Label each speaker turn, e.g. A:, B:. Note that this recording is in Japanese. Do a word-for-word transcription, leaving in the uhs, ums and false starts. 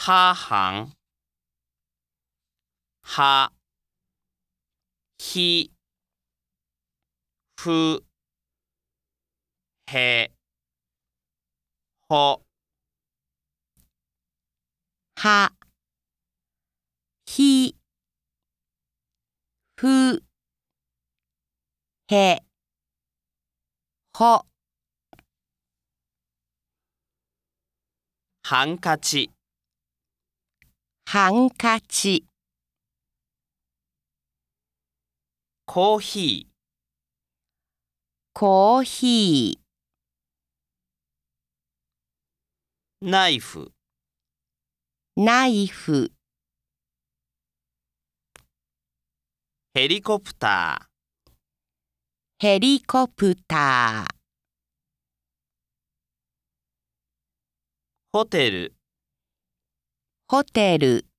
A: ははん、は、ひ、ふ、へ、ほ、
B: は、ひ、ふ、へ、ほ、
A: ハンカチ、
B: ハンカチ、
A: コーヒ
B: コーヒ
A: ー、ナイフ、
B: ー、ナイフ、
A: ヘリコプター、
B: ヘリコプター、
A: ホテル、
B: ホテル、